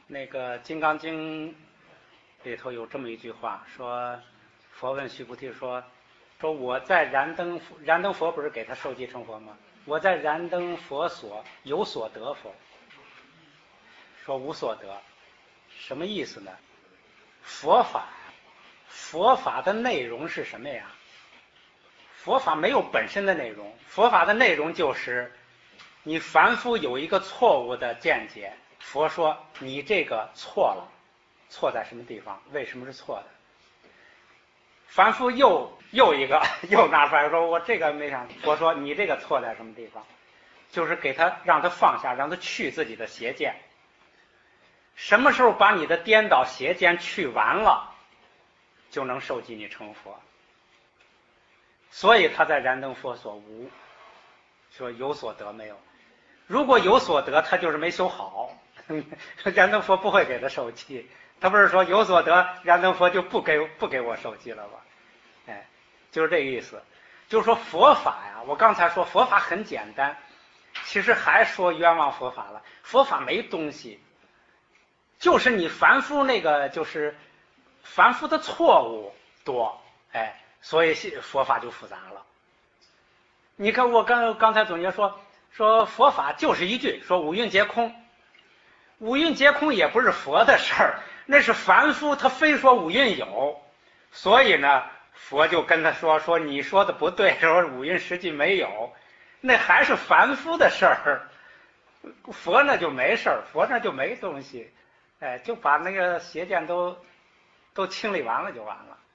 那个《金刚经》里头有这么一句话，说佛问须菩提说我在燃灯佛不是给他受记成佛吗？我在燃灯佛所有所得否？说无所得，什么意思呢？佛法的内容是什么呀？佛法没有本身的内容，佛法的内容就是你凡夫有一个错误的见解，佛说你这个错了，错在什么地方？为什么是错的？凡夫又一个又拿出来说我这个没想，佛说你这个错在什么地方？就是给他让他放下，让他去自己的邪见。什么时候把你的颠倒邪见去完了，就能受记你成佛。所以他在燃灯佛所无，说有所得没有？如果有所得，他就是没修好，燃灯佛不会给他受记。他不是说有所得，燃灯佛就不给我受记了吧？哎，就是这个意思。就是说佛法呀，我刚才说佛法很简单，其实还说冤枉佛法了。佛法没东西，就是你凡夫那个就是凡夫的错误多，哎，所以佛法就复杂了。你看我刚才总结说佛法就是一句，说五蕴皆空。五蕴皆空也不是佛的事儿，那是凡夫他非说五蕴有，所以呢佛就跟他说你说的不对，说五蕴实际没有，那还是凡夫的事儿。佛那就没事儿，佛那就没东西，哎，就把那个邪见都清理完了就完了。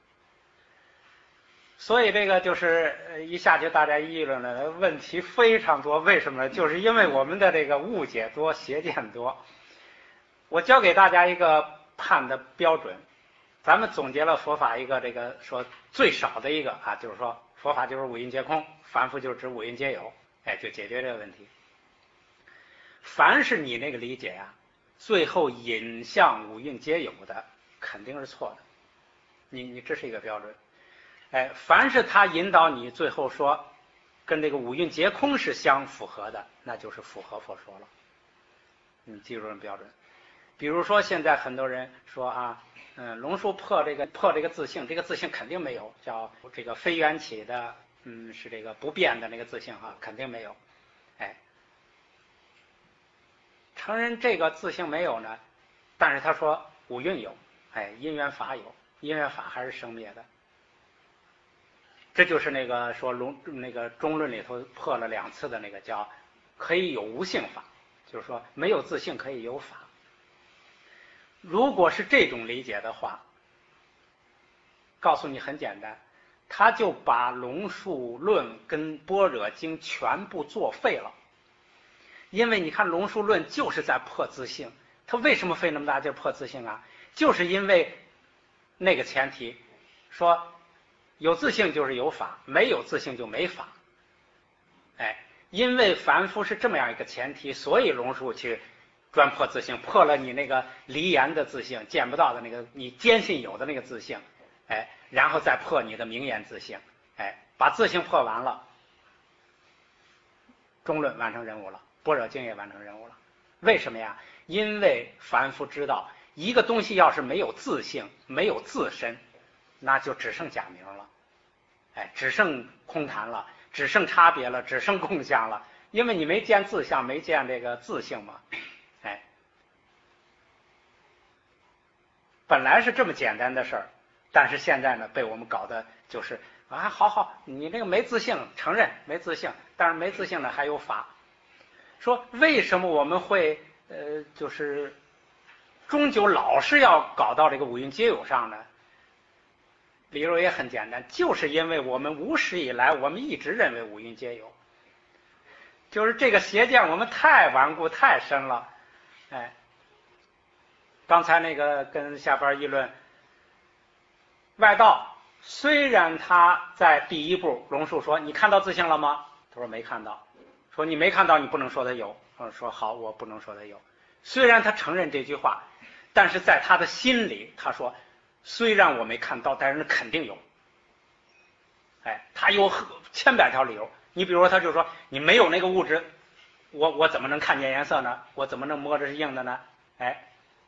所以这个就是一下去大家议论了，问题非常多。为什么呢？就是因为我们的这个误解多，邪见多。我教给大家一个判的标准，咱们总结了佛法一个这个说最少的一个啊，就是说佛法就是五蕴皆空，凡夫就指五蕴皆有，哎，就解决这个问题。凡是你那个理解啊，最后引向五蕴皆有的，肯定是错的。你这是一个标准。哎，凡是他引导你最后说跟这个五蕴皆空是相符合的，那就是符合佛说了。你记住这标准。比如说现在很多人说啊，龙树破这个自性，这个自性肯定没有，叫这个非缘起的，是这个不变的那个自性啊，肯定没有。哎，承认这个自性没有呢，但是他说五蕴有，哎，因缘法有，因缘法还是生灭的。这就是那个说那个中论里头破了2次的那个叫可以有无性法，就是说没有自性可以有法。如果是这种理解的话，告诉你很简单，他就把龙树论跟般若经全部作废了。因为你看龙树论就是在破自性，他为什么费那么大劲破自性啊？就是因为那个前提，说有自性就是有法，没有自性就没法。哎，因为凡夫是这么样一个前提，所以龙树去专破自性，破了你那个离言的自性，见不到的那个你坚信有的那个自性，哎，然后再破你的名言自性，哎，把自性破完了，中论完成任务了，般若经也完成任务了。为什么呀？因为凡夫知道一个东西要是没有自性，没有自身，那就只剩假名了，哎，只剩空谈了，只剩差别了，只剩共相了，因为你没见自相，没见这个自性嘛。哎，本来是这么简单的事儿，但是现在呢，被我们搞的就是啊，好，你这个没自性，承认没自性，但是没自性呢还有法。说为什么我们会就是终究老是要搞到这个五蕴皆有上呢？理由也很简单，就是因为我们无始以来，我们一直认为五蕴皆有，就是这个邪见我们太顽固太深了。哎，刚才那个跟下边议论外道，虽然他在第一步龙树说你看到自性了吗？他说没看到。说你没看到，你不能说他有。说好，我不能说他有。虽然他承认这句话，但是在他的心里他说虽然我没看到，但是肯定有。哎，他有千百条理由。你比如说他就说你没有那个物质，我怎么能看见颜色呢？我怎么能摸着是硬的呢？哎，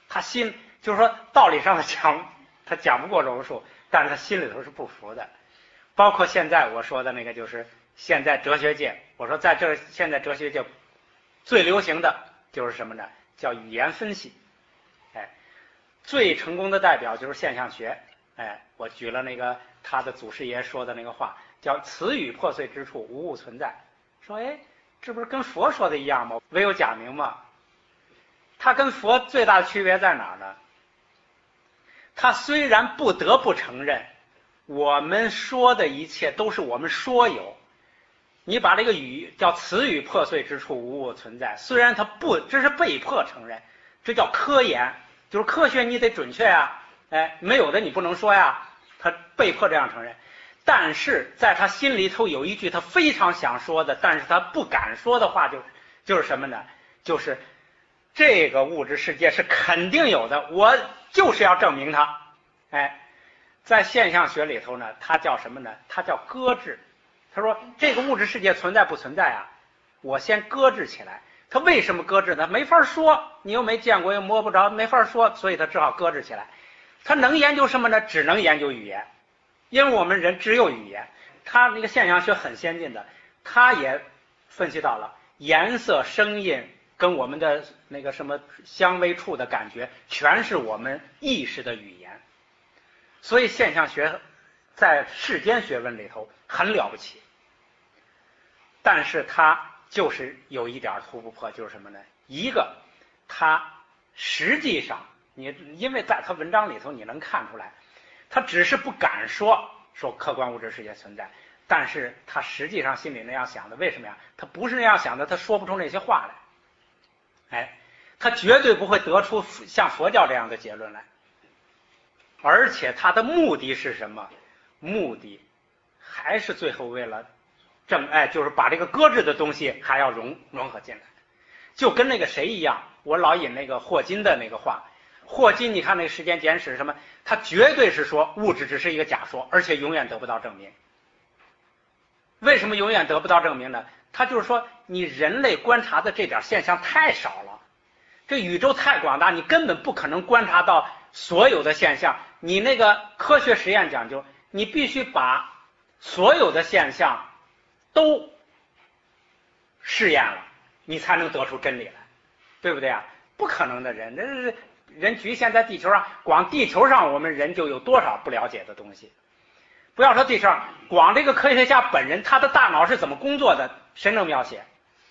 他心就是说道理上他讲不过柔术，但是他心里头是不服的。包括现在我说的那个，就是现在哲学界，我说现在哲学界最流行的就是什么呢？叫语言分析。最成功的代表就是现象学。我举了那个他的祖师爷说的那个话，叫词语破碎之处无物存在。说这不是跟佛说的一样吗？唯有假名嘛。他跟佛最大的区别在哪儿呢？他虽然不得不承认我们说的一切都是我们说有，你把这个叫词语破碎之处无物存在，虽然这是被迫承认，这叫科研，就是科学你得准确呀，没有的你不能说呀，他被迫这样承认。但是在他心里头有一句他非常想说的，但是他不敢说的话，就是什么呢？就是这个物质世界是肯定有的，我就是要证明它。在现象学里头呢，它叫什么呢？它叫搁置。他说这个物质世界存在不存在啊？我先搁置起来。他为什么搁置呢？没法说，你又没见过，又摸不着，没法说，所以他只好搁置起来。他能研究什么呢？只能研究语言，因为我们人只有语言。他那个现象学很先进的，他也分析到了颜色、声音跟我们的那个什么香味触的感觉，全是我们意识的语言。所以现象学在世间学问里头很了不起，但是它就是有一点突破，就是什么呢？一个，它实际上因为在他文章里头你能看出来，他只是不敢说客观物质世界存在，但是他实际上心里那样想的。为什么呀？他不是那样想的，他说不出那些话来。他绝对不会得出像佛教这样的结论来。而且他的目的是什么？目的还是最后为了就是把这个搁置的东西还要融合进来。就跟那个谁一样，我老引那个霍金的那个话。霍金你看那个时间简史什么，他绝对是说物质只是一个假说，而且永远得不到证明。为什么永远得不到证明呢？他就是说你人类观察的这点现象太少了，这宇宙太广大，你根本不可能观察到所有的现象。你那个科学实验讲究，你必须把所有的现象都试验了，你才能得出真理来，对不对啊？不可能的。人局限在地球上，光地球上我们人就有多少不了解的东西。不要说地球上，光这个科学家本人他的大脑是怎么工作的，谁能描写？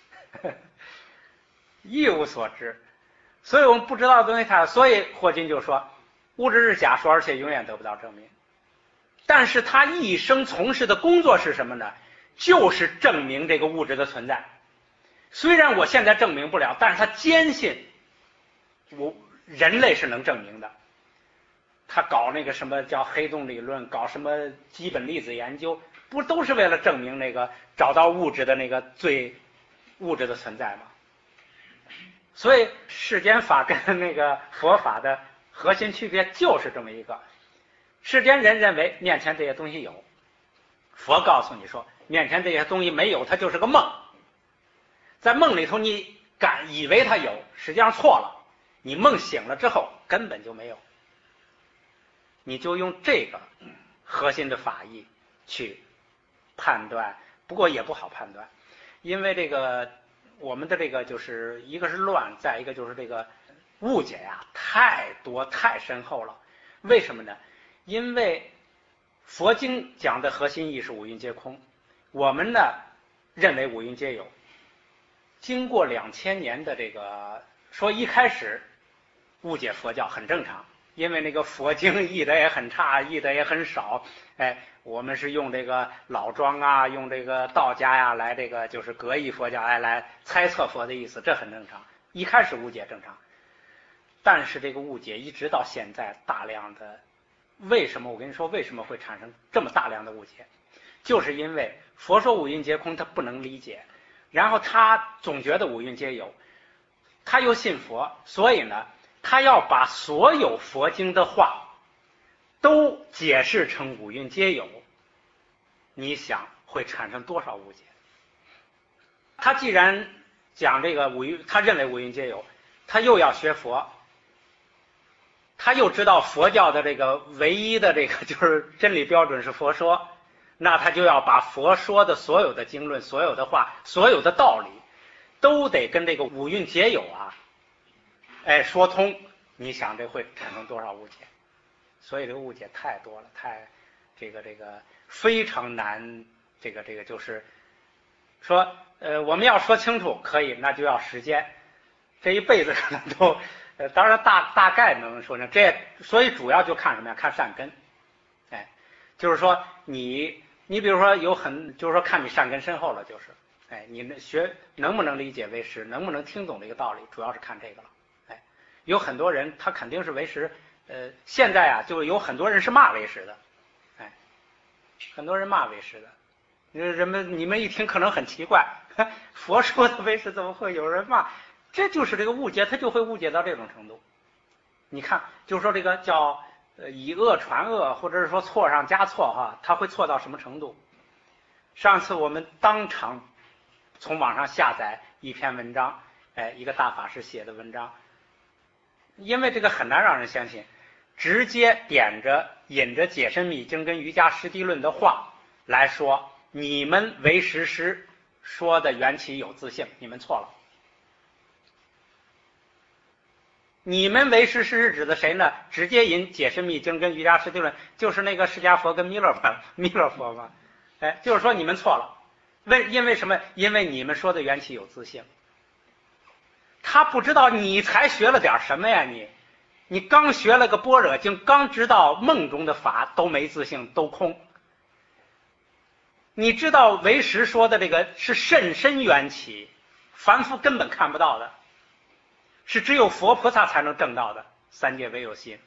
一无所知。所以我们不知道的东西太多。所以霍金就说物质是假说，而且永远得不到证明。但是他一生从事的工作是什么呢？就是证明这个物质的存在。虽然我现在证明不了，但是他坚信人类是能证明的。他搞那个什么叫黑洞理论，搞什么基本粒子研究，不都是为了证明那个找到物质的那个物质的存在吗？所以世间法跟那个佛法的核心区别就是这么一个。世间人认为面前这些东西有，佛告诉你说面前这些东西没有，它就是个梦。在梦里头你以为它有，实际上错了。你梦醒了之后根本就没有。你就用这个核心的法义去判断，不过也不好判断，因为这个我们的这个就是一个是乱，再一个就是这个误解呀太多太深厚了。为什么呢？因为佛经讲的核心意是五蕴皆空，我们呢认为五蕴皆有。经过2000年的这个说，一开始误解佛教很正常，因为那个佛经译的也很差，译的也很少。我们是用这个老庄啊，用这个道家呀来这个就是格义佛教，来猜测佛的意思，这很正常。一开始误解正常，但是这个误解一直到现在大量的，为什么我跟你说为什么会产生这么大量的误解？就是因为佛说五蕴皆空，他不能理解，然后他总觉得五蕴皆有，他又信佛，所以呢他要把所有佛经的话都解释成五蕴皆有，你想会产生多少误解？他既然讲这个他认为五蕴皆有，他又要学佛， 他又知道佛教的这个唯一的这个就是真理标准是佛说，那他就要把佛说的所有的经论、所有的话、所有的道理，都得跟这个五蕴皆有啊，说通。你想这会产生多少误解？所以这个误解太多了，这个非常难。这个就是说，我们要说清楚可以，那就要时间，这一辈子可能都，当然大概能说呢。所以主要就看什么呀？看善根。就是说你比如说就是说看你善根深厚了，就是，你能不能理解为师，能不能听懂这个道理，主要是看这个了。有很多人他肯定是为师，现在啊就有很多人是骂为师的，很多人骂为师的。你们一听可能很奇怪，佛说的为师怎么会有人骂？这就是这个误解，他就会误解到这种程度。你看，就是说这个叫以恶传恶，或者是说错上加错哈，他会错到什么程度？上次我们当场从网上下载一篇文章，一个大法师写的文章，因为这个很难让人相信，直接引着解深密经跟瑜伽师地论的话来说，你们唯识师说的缘起有自性，你们错了。你们唯识师是指的谁呢？直接引解深密经跟瑜伽师地论，就是那个释迦佛跟弥勒佛嘛。就是说你们错了。因为什么？因为你们说的缘起有自性。他不知道你才学了点什么呀？你刚学了个般若经，刚知道梦中的法都没自性，都空。你知道唯识说的这个是甚深缘起，凡夫根本看不到的，是只有佛菩萨才能证到的，三界唯有心。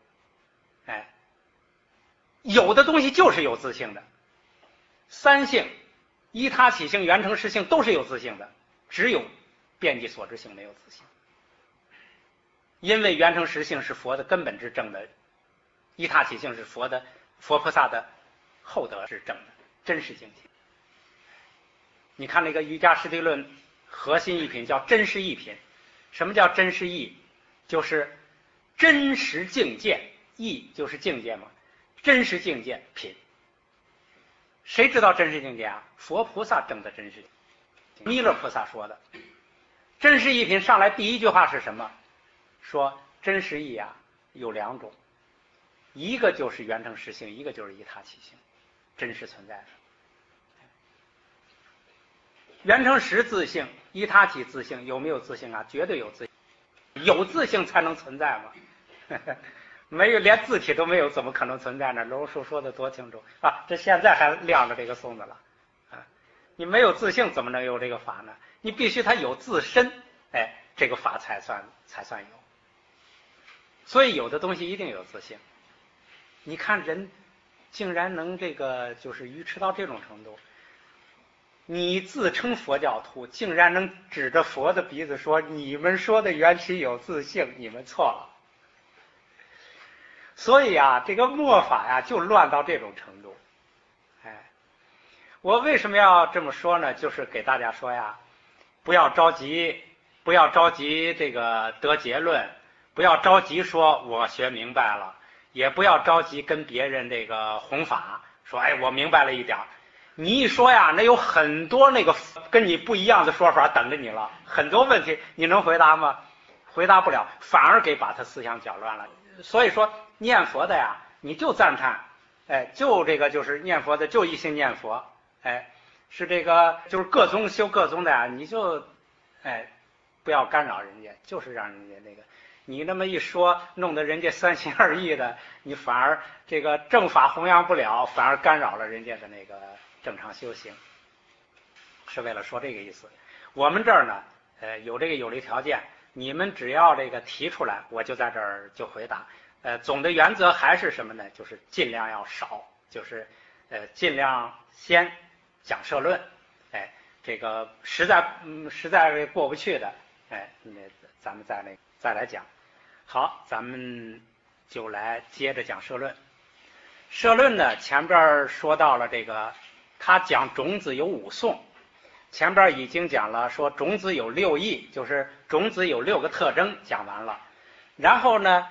有的东西就是有自性的，三性、依他起性、缘成实性都是有自性的，只有遍计所知性没有自性。因为缘成实性是佛的根本之正的，依他起性是佛菩萨的后得之正的真实境界。你看那个瑜伽师地论核心一品叫真实一品。什么叫真实义？就是真实境界，义就是境界嘛，真实境界品。谁知道真实境界啊？佛菩萨证的真实，弥勒菩萨说的。真实一品上来第一句话是什么？说真实义啊有两种，一个就是缘成实性，一个就是依他起性，真实存在的。缘成实自性，依他起自性，有没有自性啊？绝对有自性，有自性才能存在嘛。没有，连字体都没有，怎么可能存在呢？龙树说的多清楚啊！这现在还亮着这个颂子了啊！你没有自性，怎么能有这个法呢？你必须它有自身，这个法才算有。所以有的东西一定有自性。你看人竟然能就是愚痴到这种程度。你自称佛教徒，竟然能指着佛的鼻子说你们说的缘起有自性，你们错了。所以啊，这个末法呀就乱到这种程度。我为什么要这么说呢？就是给大家说呀，不要着急这个得结论，不要着急说我学明白了，也不要着急跟别人这个弘法，说我明白了一点。你一说呀，那有很多那个跟你不一样的说法等着你了，很多问题你能回答吗？回答不了，反而把他思想搅乱了。所以说念佛的呀，你就赞叹，就就是念佛的就一心念佛，是就是各宗修各宗的呀，你就不要干扰人家，就是让人家你那么一说，弄得人家三心二意的，你反而正法弘扬不了，反而干扰了人家的正常修行。是为了说这个意思。我们这儿呢，有这个有利条件，你们只要提出来，我就在这儿就回答。总的原则还是什么呢？就是尽量要少，就是尽量先讲社论，实在过不去的，咱们再来讲。好，咱们就来接着讲社论。社论呢，前边说到了他讲种子有5颂，前边已经讲了说种子有6义，就是种子有6个特征，讲完了。然后呢，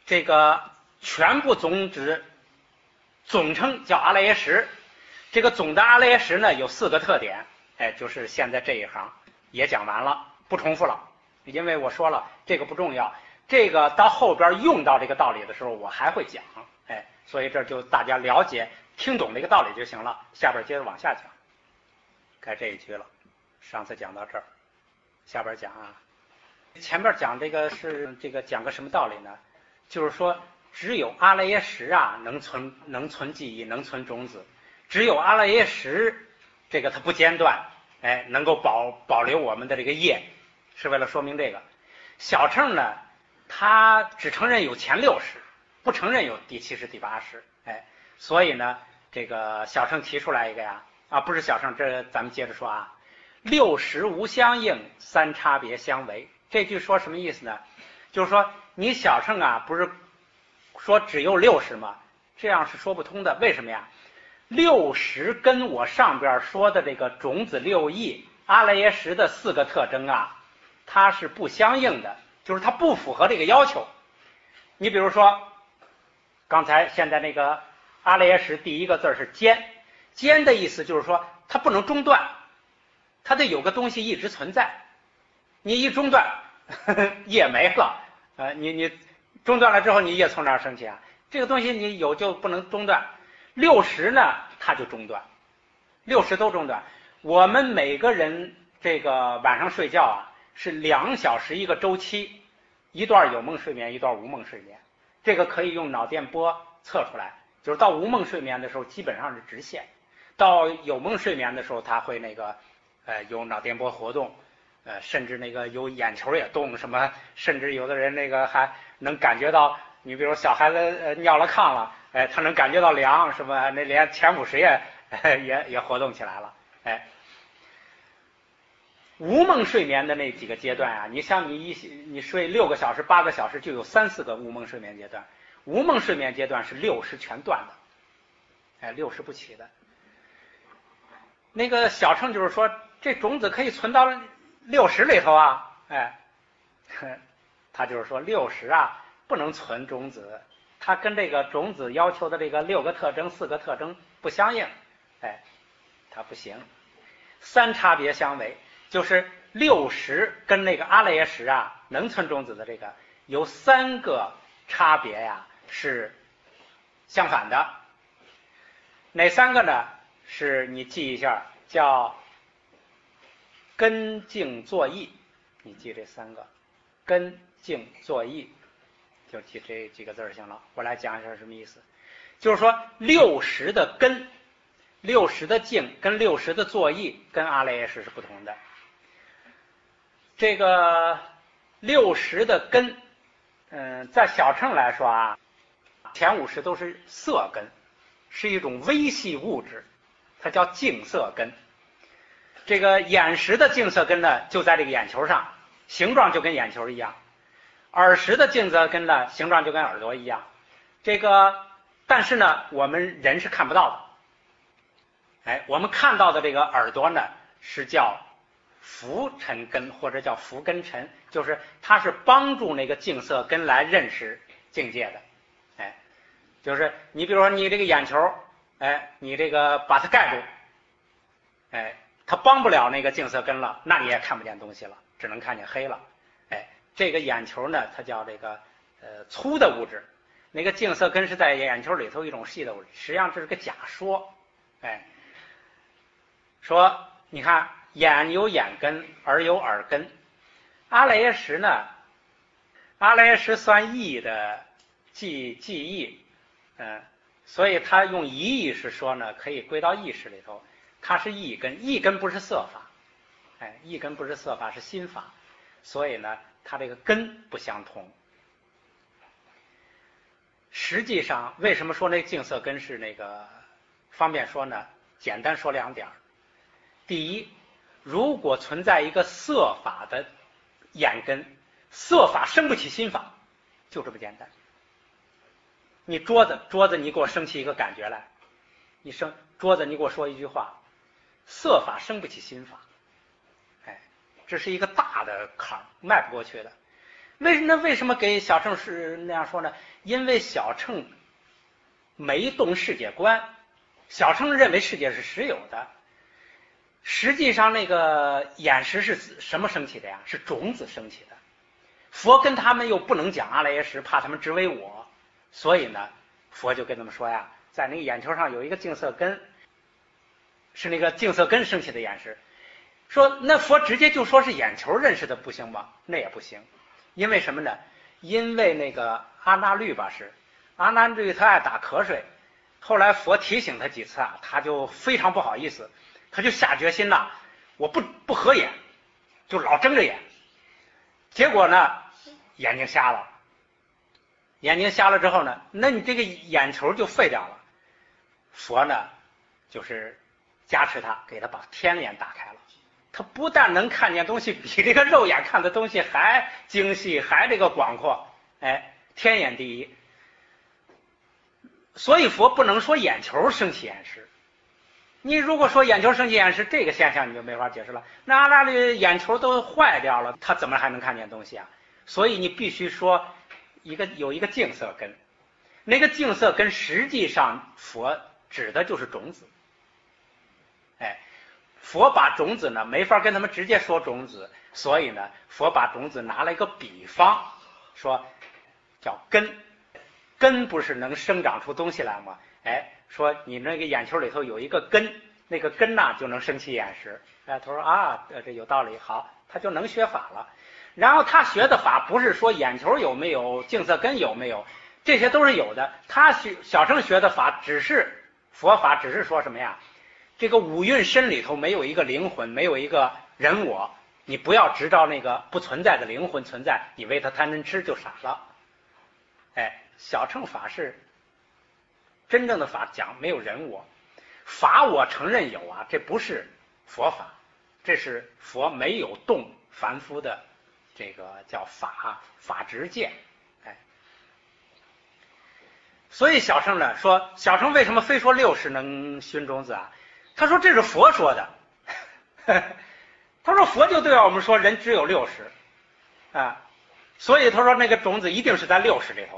这个全部总值总称叫阿赖耶识。这个总的阿赖耶识呢有4个特点，就是现在这一行也讲完了，不重复了，因为我说了这个不重要，这个到后边用到这个道理的时候我还会讲，所以这就大家了解听懂这个道理就行了。下边接着往下讲，该这一句了。上次讲到这儿，下边讲啊，前边讲这个是讲个什么道理呢？就是说只有阿赖耶识啊能存记忆，能存种子，只有阿赖耶识这个它不间断，能够保留我们的这个业，是为了说明这个。小乘呢，它只承认有前60，不承认有第70、第80，所以呢，这个小乘提出来一个呀，不是小乘，这咱们接着说啊，60无相应，3差别相违。这句说什么意思呢？就是说你小乘啊，不是说只有60吗？这样是说不通的。为什么呀？60跟我上边说的这个种子6义阿赖耶识的4个特征啊，它是不相应的，就是它不符合这个要求。你比如说刚才现在那个阿赖耶识第一个字是间，间的意思就是说它不能中断，它得有个东西一直存在，你一中断业没了，你中断了之后你业从哪儿升起啊？这个东西你有就不能中断。60呢它就中断，60都中断。我们每个人这个晚上睡觉啊是2小时一个周期，一段有梦睡眠，一段无梦睡眠，这个可以用脑电波测出来，就是到无梦睡眠的时候基本上是直线，到有梦睡眠的时候它会有脑电波活动，甚至有眼球也动什么，甚至有的人还能感觉到，你比如小孩子尿了炕了，他能感觉到凉什么，那连前50也活动起来了，无梦睡眠的那几个阶段啊，你像你睡6个小时、8个小时，就有3、4个无梦睡眠阶段。无梦睡眠阶段是60全断的，60不起的。那个小乘就是说，这种子可以存到60里头啊，他就是说60啊不能存种子，它跟这个种子要求的这个6个特征、4个特征不相应，它不行。3差别相违，就是60跟那个阿赖耶识啊能存种子的这个有3个差别呀是相反的。哪3个呢？是你记一下，叫根境作意，你记这3个，根境作意，就记这几个字行了。我来讲一下什么意思，就是说60的根、60的境跟60的作意跟阿赖耶识是不同的。这个60的根，在小乘来说啊，前50都是色根，是一种微细物质，它叫净色根。这个眼识的净色根呢，就在这个眼球上，形状就跟眼球一样；耳识的净色根呢，形状就跟耳朵一样。但是呢，我们人是看不到的。我们看到的这个耳朵呢，是叫浮尘根或者叫浮根尘，就是它是帮助那个净色根来认识境界的。就是你比如说你这个眼球，你这个把它盖住，它帮不了那个净色根了，那你也看不见东西了，只能看见黑了。这个眼球呢，它叫这个粗的物质，那个净色根是在眼球里头一种细的物质，实际上这是个假说。说你看眼有眼根，耳有耳根，阿赖耶识呢，阿赖耶识算意的记忆，所以他用一意识说呢，可以归到意识里头，它是意根，意根不是色法，意根不是色法，是心法，所以呢，它这个根不相同。实际上，为什么说那净色根是方便说呢？简单说2点。第一，如果存在一个色法的眼根，色法生不起心法，就这么简单。你桌子你给我生起一个感觉来，桌子你给我说一句话，色法生不起心法，这是一个大的坎儿，迈不过去的。 为什么给小乘是那样说呢？因为小乘没动世界观，小乘认为世界是实有的。实际上那个眼识是什么升起的呀？是种子升起的。佛跟他们又不能讲阿赖耶识，怕他们执为我，所以呢，佛就跟他们说呀，在那个眼球上有一个净色根，是那个净色根升起的眼识。说那佛直接就说是眼球认识的不行吗？那也不行，因为什么呢？因为那个阿那律吧，是阿那律他爱打瞌睡，后来佛提醒他几次啊，他就非常不好意思，他就下决心了，我不合眼，就老睁着眼，结果呢眼睛瞎了，眼睛瞎了之后呢，那你这个眼球就废掉了。佛呢就是加持他，给他把天眼打开了，他不但能看见东西比这个肉眼看的东西还精细，还这个广阔，天眼第一。所以佛不能说眼球升起眼识，你如果说眼球升起眼识，这个现象你就没法解释了。那阿那律眼球都坏掉了，他怎么还能看见东西啊？所以你必须说有一个净色根，那个净色根实际上佛指的就是种子。佛把种子呢没法跟他们直接说种子，所以呢佛把种子拿了一个比方，说叫根，根不是能生长出东西来吗？说你那个眼球里头有一个根，那个根呢就能生起眼识。他说啊，这有道理，好，他就能学法了。然后他学的法不是说眼球有没有，净色根有没有，这些都是有的。他小乘学的法只是佛法，只是说什么呀？这个五蕴身里头没有一个灵魂，没有一个人我，你不要执照那个不存在的灵魂存在，你为他贪嗔痴就傻了。小乘法是真正的法，讲没有人我，法我承认有啊，这不是佛法，这是佛没有动凡夫的这个叫法执见。所以小乘呢说，小乘为什么非说60能熏种子啊？他说这是佛说的，他说佛就对我们说人只有60啊，所以他说那个种子一定是在60里头。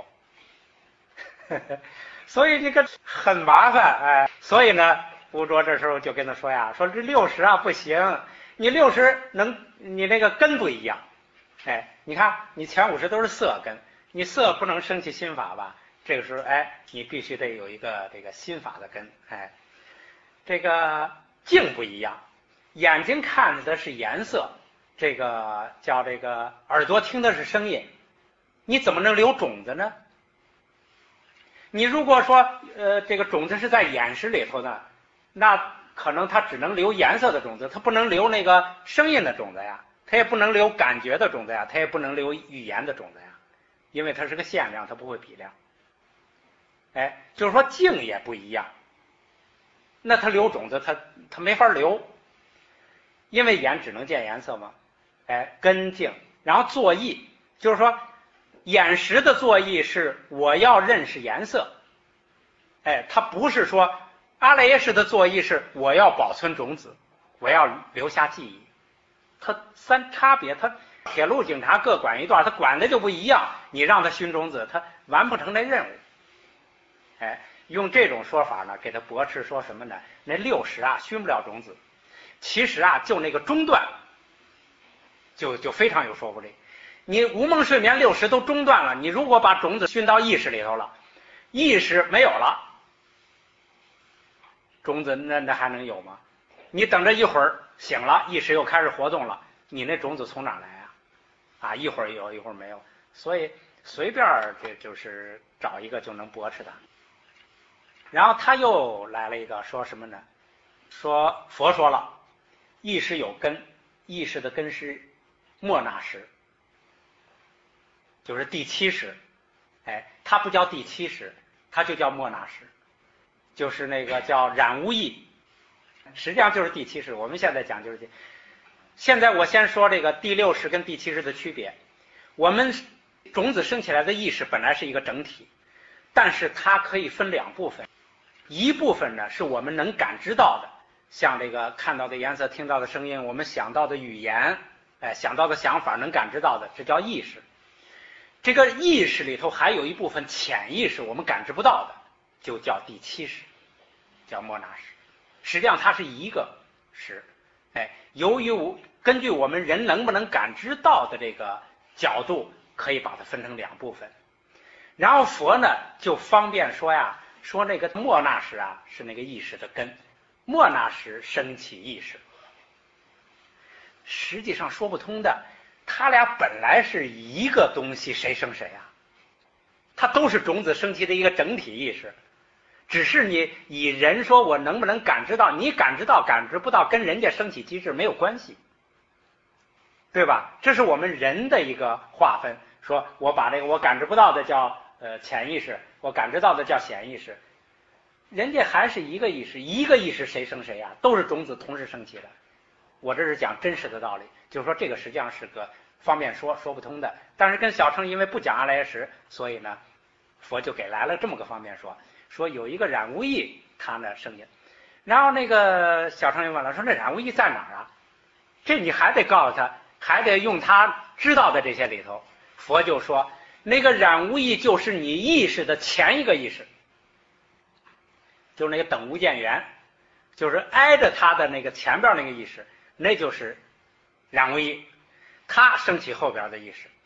所以这个很麻烦，所以呢吴卓这时候就跟他说呀，说这60啊不行，你60你那个根不一样，你看你前50都是色根，你色不能生起心法吧，这个时候你必须得有一个这个心法的根，这个境不一样，眼睛看的是颜色，这个叫这个耳朵听的是声音，你怎么能留种子呢？你如果说这个种子是在眼识里头呢，那可能它只能留颜色的种子，它不能留那个声音的种子呀，它也不能留感觉的种子呀，它也不能留语言的种子呀，因为它是个限量，它不会比量。就是说境也不一样，那它留种子它没法留，因为眼只能见颜色嘛。根境，然后作意，就是说眼识的作意是我要认识颜色，它不是说阿赖耶识的作意是我要保存种子，我要留下记忆，它差别，它铁路警察各管一段，他管的就不一样，你让他熏种子，他完不成那任务。用这种说法呢，给他驳斥说什么呢？那60啊熏不了种子，其实啊就那个中断就非常有说服力。你无梦睡眠60都中断了，你如果把种子熏到意识里头了，意识没有了，种子那还能有吗？你等着一会儿醒了，意识又开始活动了，你那种子从哪来啊？一会儿有一会儿没有，所以随便这就是找一个就能驳斥他。然后他又来了一个说什么呢？说佛说了，意识有根，意识的根是末那识，就是第7识，它不叫第7识，它就叫末那识，就是那个叫染污意，实际上就是第7识。我们现在讲就是现在我先说这个第6识跟第7识的区别。我们种子生起来的意识本来是一个整体，但是它可以分2部分，一部分呢是我们能感知到的，像这个看到的颜色、听到的声音，我们想到的语言，想到的想法能感知到的，这叫意识。 这个意识里头还有一部分潜意识，我们感知不到的，就叫第七识，叫莫那识。实际上它是一个识，由于根据我们人能不能感知到的这个角度，可以把它分成两部分。然后佛呢就方便说呀，说那个莫那识啊是那个意识的根，莫那识生起意识。实际上说不通的，他俩本来是一个东西，谁生谁啊？它都是种子升起的一个整体意识，只是你以人说我能不能感知到，你感知到感知不到跟人家升起机制没有关系，对吧？这是我们人的一个划分，说我把这个我感知不到的叫潜意识，我感知到的叫显意识，人家还是一个意识，一个意识谁生谁啊？都是种子同时升起的。我这是讲真实的道理，就是说这个实际上是个方便说不通的，但是跟小乘因为不讲阿赖耶识，所以呢佛就给来了这么个方便说有一个染无意，他呢生下，然后那个小乘又问了，说那染无意在哪儿啊？这你还得告诉他，还得用他知道的这些里头。佛就说那个染无意就是你意识的前一个意识，就是那个等无间缘，就是挨着他的那个前边那个意识，那就是染无意，他升起后边的意识。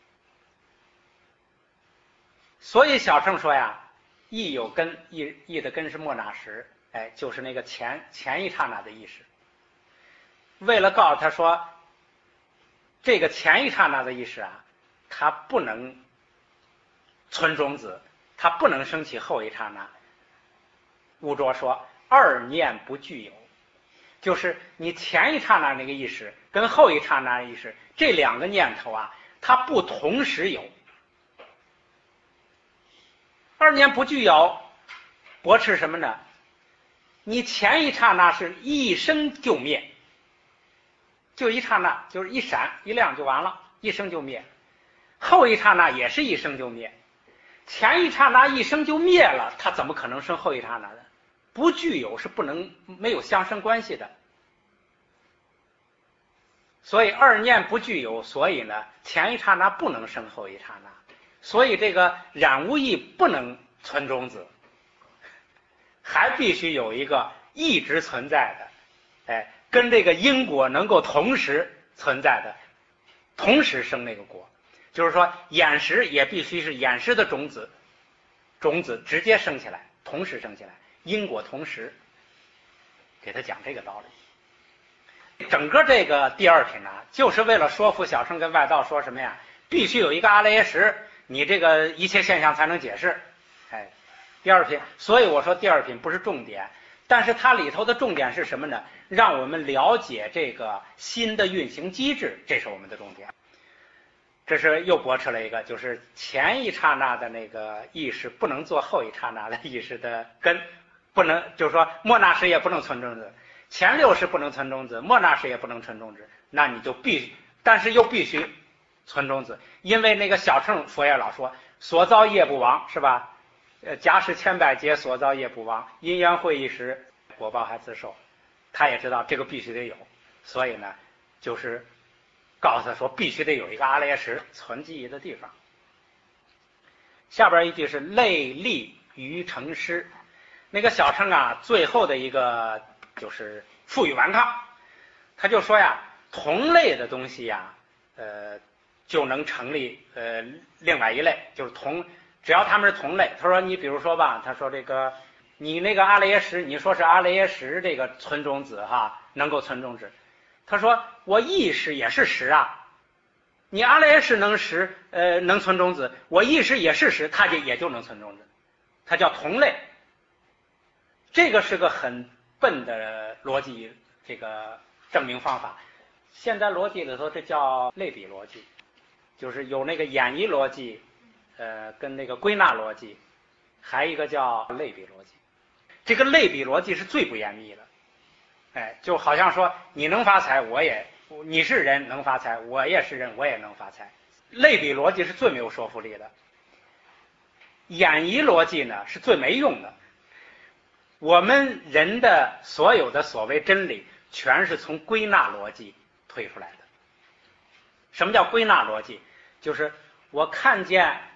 所以小乘说呀，意有根，意的根是莫那识，就是那个前一刹那的意识。为了告诉他说这个前一刹那的意识啊，它不能存种子，它不能升起后一刹那。悟拙说二念不具有，就是你前一刹那那个意识跟后一刹那意识这两个念头啊，它不同时有。二念不具有驳斥什么呢？你前一刹那是一生就灭，就一刹那，就是一闪一亮就完了，一生就灭。后一刹那也是一生就灭，前一刹那一生就灭了，它怎么可能生后一刹那呢？不具有是不能没有相生关系的。所以二念不具有，所以呢前一刹那不能生后一刹那，所以这个染无意不能存种子，还必须有一个一直存在的，跟这个因果能够同时存在的，同时生那个果。就是说眼识也必须是眼识的种子直接生起来，同时生起来，因果同时。给他讲这个道理。整个这个第二品呢，就是为了说服小乘跟外道说什么呀？必须有一个阿赖耶识，你这个一切现象才能解释。第二品，所以我说第二品不是重点，但是它里头的重点是什么呢？让我们了解这个心的运行机制，这是我们的重点。这是又驳斥了一个，就是前一刹那的那个意识不能做后一刹那的意识的根，不能，就是说莫那识也不能存种子，前六识不能存种子，莫那识也不能存种子，那你就但是又必须存种子，因为那个小乘佛也老说所造业不亡，是吧？假使千百劫所造业不亡，因缘会一时，果报还自受。他也知道这个必须得有，所以呢，就是告诉他说必须得有一个阿赖耶识存记忆的地方。下边一句是类立于成师，那个小乘啊，最后的一个就是负隅顽抗，他就说呀，同类的东西呀，就能成立另外一类，就是只要他们是同类。他说你比如说吧，他说这个你那个阿赖耶识，你说是阿赖耶识这个存种子哈，能够存种子。他说我意识也是识啊，你阿赖耶识能存种子，我意识也是识，它也就能存种子，它叫同类。这个是个很笨的逻辑这个证明方法。现在逻辑里头这叫类比逻辑，就是有那个演绎逻辑，跟那个归纳逻辑，还一个叫类比逻辑。这个类比逻辑是最不严密的，就好像说你能发财，你是人能发财，我也是人，我也能发财。类比逻辑是最没有说服力的，演绎逻辑呢是最没用的。我们人的所有的所谓真理，全是从归纳逻辑推出来的。什么叫归纳逻辑？就是我看见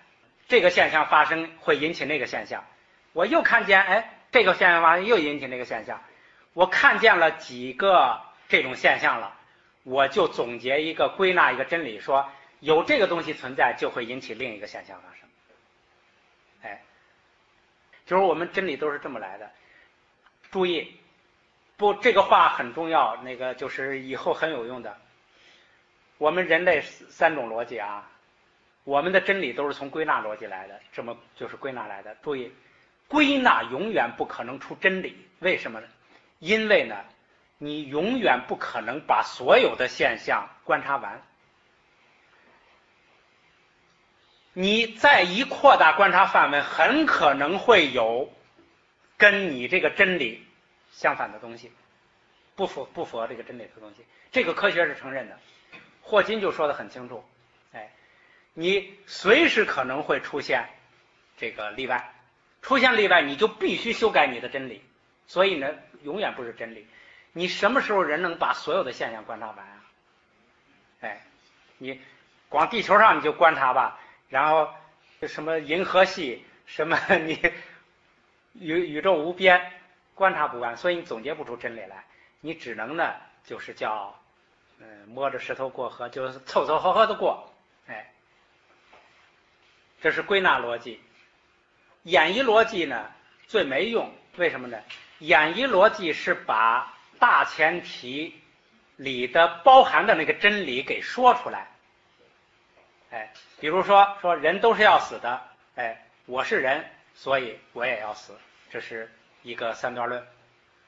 这个现象发生会引起那个现象，我又看见哎这个现象发生又引起那个现象，我看见了几个这种现象了，我就总结一个归纳一个真理，说有这个东西存在就会引起另一个现象发生。哎，就是我们真理都是这么来的。注意，不，这个话很重要，那个就是以后很有用的。我们人类三种逻辑啊，我们的真理都是从归纳逻辑来的，这么就是归纳来的。注意，归纳永远不可能出真理，为什么呢？因为呢，你永远不可能把所有的现象观察完。你再一扩大观察范围，很可能会有跟你这个真理相反的东西，不符合这个真理的东西。这个科学是承认的，霍金就说得很清楚，哎，你随时可能会出现这个例外，出现例外你就必须修改你的真理，所以呢，永远不是真理。你什么时候人能把所有的现象观察完啊？哎，你光地球上你就观察吧，然后什么银河系，什么你宇宙无边，观察不完，所以你总结不出真理来，你只能呢就是叫摸着石头过河，就是凑凑合合的过。哎，这是归纳逻辑。演绎逻辑呢最没用，为什么呢？演绎逻辑是把大前提里的包含的那个真理给说出来。哎，比如说人都是要死的，哎，我是人，所以我也要死，这是一个三段论。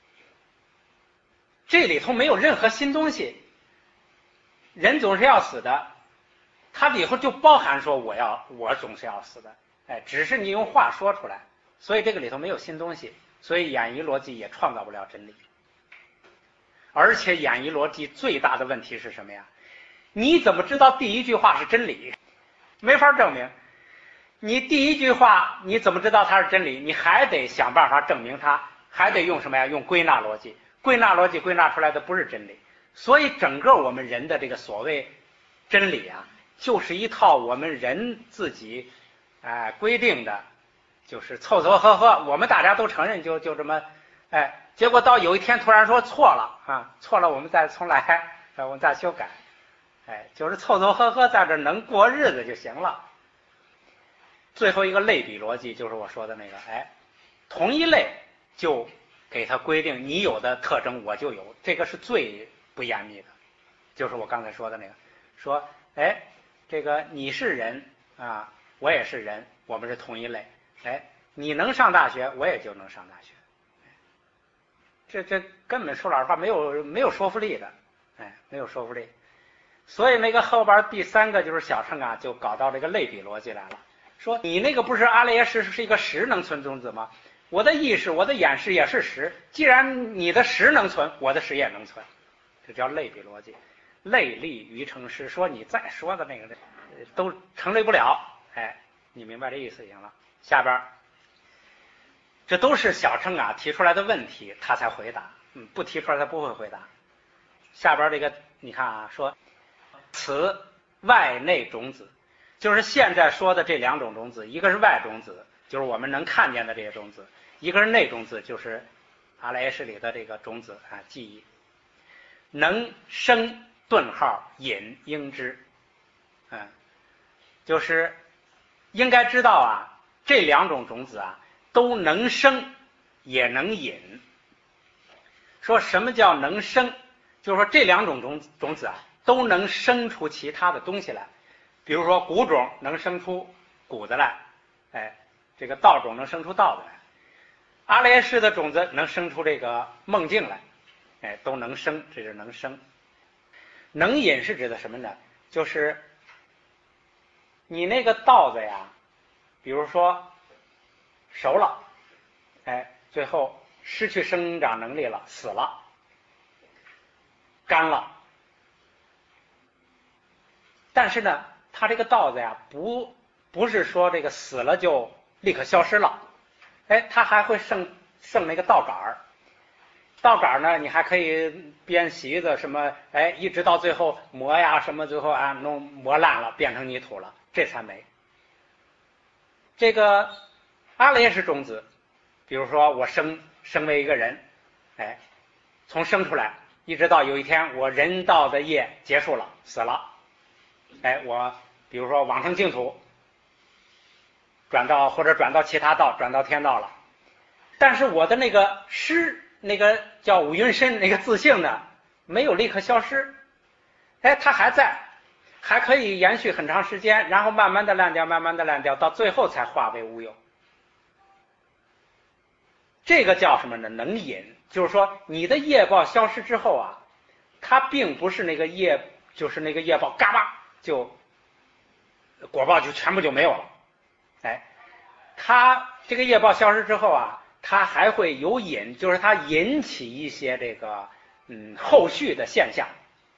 这里头没有任何新东西，人总是要死的，它里头就包含说我总是要死的，哎，只是你用话说出来，所以这个里头没有新东西，所以演绎逻辑也创造不了真理。而且演绎逻辑最大的问题是什么呀？你怎么知道第一句话是真理？没法证明。你第一句话你怎么知道它是真理？你还得想办法证明它，还得用什么呀？用归纳逻辑。归纳逻辑归纳出来的不是真理。所以整个我们人的这个所谓真理啊，就是一套我们人自己规定的，就是凑凑合合，我们大家都承认就这么结果到有一天突然说错了啊，错了我们再重来，我们再修改，就是凑凑合合在这能过日子就行了。最后一个类比逻辑就是我说的那个，同一类就给它规定你有的特征我就有，这个是最不严密的，就是我刚才说的那个，说这个你是人啊，我也是人，我们是同一类，你能上大学我也就能上大学，这根本说老实话没有说服力的，没有说服力。所以那个后边第三个就是小乘啊，就搞到这个类比逻辑来了，说你那个不是阿赖耶识是一个识能存种子吗？我的意识我的眼识也是识，既然你的识能存，我的识也能存，这叫类比逻辑。类立于成识，说你再说的那个都成立不了，你明白这意思就行了。下边这都是小乘啊提出来的问题，他才回答，不提出来他不会回答。下边这个你看啊，说此外内种子，就是现在说的这两种种子，一个是外种子，就是我们能看见的这些种子，一个是内种子，就是阿赖耶识里的这个种子啊，记忆能生顿号引应知，就是应该知道啊，这两种种子啊都能生也能引。说什么叫能生？就是说这两种种子啊都能生出其他的东西来，比如说谷种能生出谷子来，这个稻种能生出稻子来，阿赖耶识的种子能生出这个梦境来，都能生，这是能生。能引是指的什么呢？就是你那个稻子呀，比如说熟了，最后失去生长能力了，死了，干了。但是呢，它这个稻子呀，不是说这个死了就立刻消失了，它还会剩那个稻杆儿。稻杆呢，你还可以编席子什么，一直到最后磨呀什么，最后弄磨烂了变成泥土了，这才没。 这个阿赖耶识种子，比如说我生为一个人，哎，从生出来一直到有一天我人道的业结束了，死了，哎，我比如说往生净土，转到其他道，转到天道了。但是我的那个师，那个叫五蕴身那个自性呢，没有立刻消失，哎，它还在，还可以延续很长时间，然后慢慢的烂掉，慢慢的烂掉，到最后才化为无有。这个叫什么呢？能引，就是说你的业报消失之后啊，它并不是那个业，就是那个业报嘎巴就果报就全部就没有了，哎，它这个业报消失之后啊，它还会有引，就是它引起一些这个后续的现象。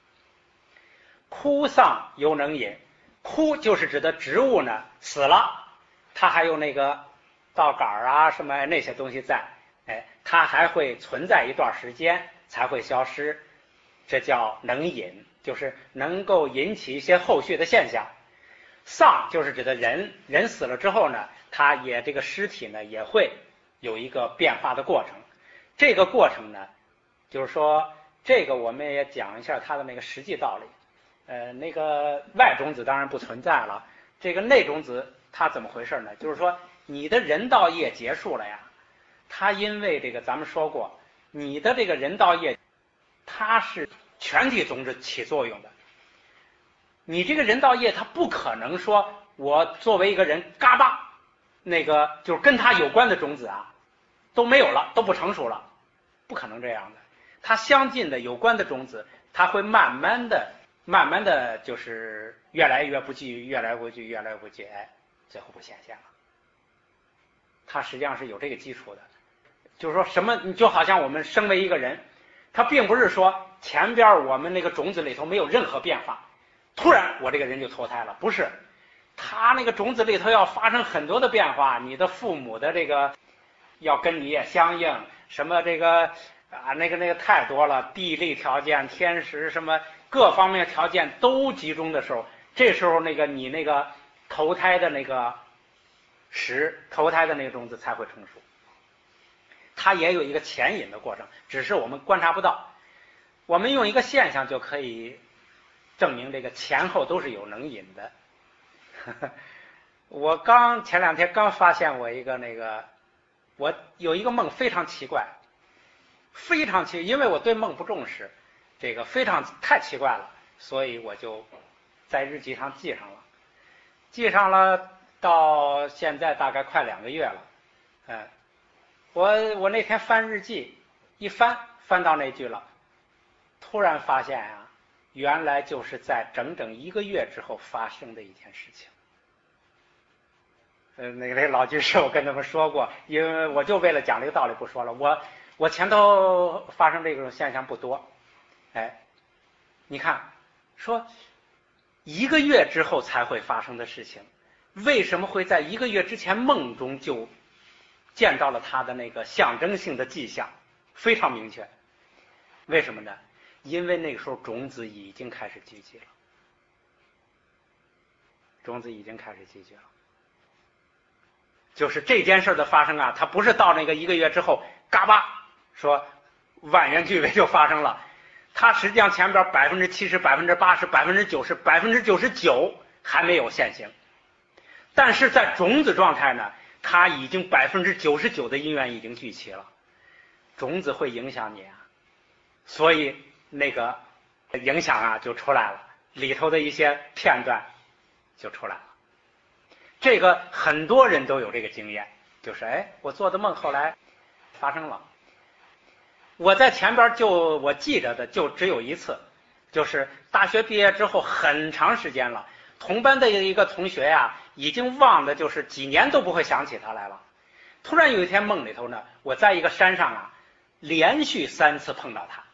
枯丧犹能引，枯就是指的植物呢死了，它还有那个稻杆啊什么那些东西在，哎，它还会存在一段时间才会消失，这叫能引，就是能够引起一些后续的现象。丧就是指的人死了之后呢，他也这个尸体呢也会有一个变化的过程。这个过程呢，就是说这个我们也讲一下它的那个实际道理。那个外种子当然不存在了，这个内种子它怎么回事呢？就是说你的人道业结束了呀，它因为这个咱们说过，你的这个人道业它是全体种子起作用的。你这个人道业它不可能说我作为一个人嘎巴那个就是跟他有关的种子啊都没有了，都不成熟了，不可能这样的。它相近的有关的种子，它会慢慢的就是越来越不济，越来越不济，哎，最后不显现了。它实际上是有这个基础的，就是说什么，你就好像我们生为一个人，它并不是说前边我们那个种子里头没有任何变化，突然我这个人就脱胎了，不是，他那个种子里头要发生很多的变化，你的父母的这个要跟你也相应，什么这个啊那个太多了，地利条件、天时什么各方面条件都集中的时候，这时候那个你那个投胎的那个投胎的那个种子才会成熟。它也有一个前引的过程，只是我们观察不到。我们用一个现象就可以证明这个前后都是有能引的。我前两天刚发现我有一个梦非常奇怪，因为我对梦不重视，这个太奇怪了，所以我就在日记上记上了，到现在大概快2个月了。我那天翻日记，一翻到那句了，突然发现啊，原来就是在整整1个月之后发生的一件事情。那个老居士我跟他们说过，因为我就为了讲这个道理不说了。我前头发生这种现象不多，哎，你看说1个月之后才会发生的事情，为什么会在1个月之前梦中就见到了它的那个象征性的迹象，非常明确？为什么呢？因为那个时候种子已经开始聚集了，就是这件事的发生啊，它不是到那个1个月之后嘎巴说万元俱备就发生了，它实际上前边70%、80%、90%、99%还没有现行，但是在种子状态呢，它已经99%的因缘已经聚齐了。种子会影响你啊，所以那个影响啊就出来了，里头的一些片段就出来了。这个很多人都有这个经验，就是我做的梦后来发生了。我在前边我记着的就只有一次，就是大学毕业之后很长时间了，同班的一个同学呀，已经忘了，就是几年都不会想起他来了。突然有一天梦里头呢，我在一个山上啊，连续3次碰到他。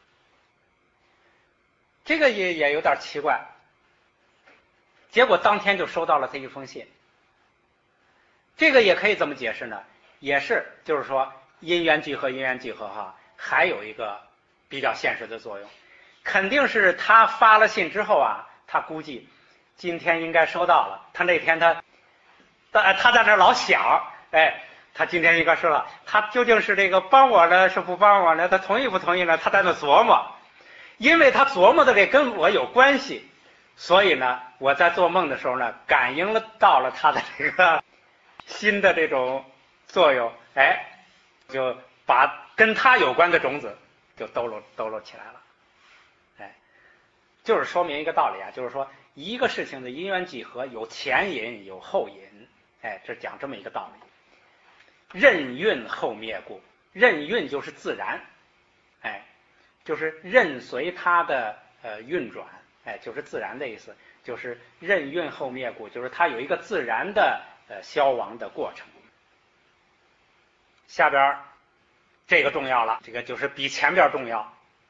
这个也有点奇怪，结果当天就收到了他一封信。这个也可以这么解释呢，也是就是说因缘聚合哈，还有一个比较现实的作用。肯定是他发了信之后啊，他估计今天应该收到了，他那天他他在那儿老想，他今天应该说了，他究竟是这个帮我呢，是不帮我呢？他同意不同意呢？他在那琢磨，因为他琢磨的这跟我有关系，所以呢，我在做梦的时候呢，感应到了他的这个新的这种作用，就把跟他有关的种子就兜搂起来了，就是说明一个道理啊，就是说一个事情的因缘几何有前因有后因，这讲这么一个道理。任运后灭故，任运就是自然，就是任随它的运转，就是自然的意思，就是任运后灭故，就是它有一个自然的消亡的过程。下边这个重要了，这个就是比前边重要。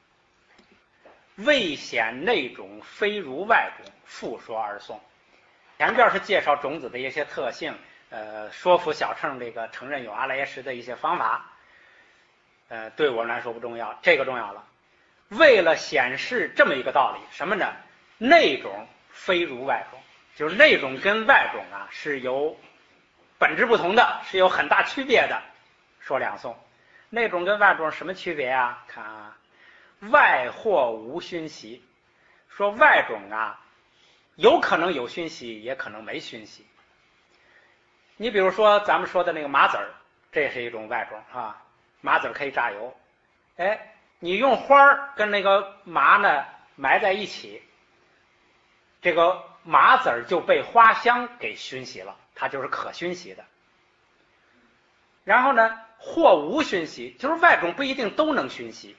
未显内种非如外种，复说而诵。前边是介绍种子的一些特性，说服小乘这个承认有阿赖耶识的一些方法，对我们来说不重要，这个重要了。为了显示这么一个道理，什么呢？内种非如外种，就是内种跟外种啊是有本质不同的，是有很大区别的。说两颂，内种跟外种什么区别啊？看啊，外或无熏习，说外种啊，有可能有熏习，也可能没熏习。你比如说咱们说的那个麻籽儿，这是一种外种啊，麻籽儿可以榨油。你用花儿跟那个麻呢埋在一起，这个麻籽儿就被花香给熏习了，它就是可熏习的。然后呢，或无熏习，就是外种不一定都能熏习。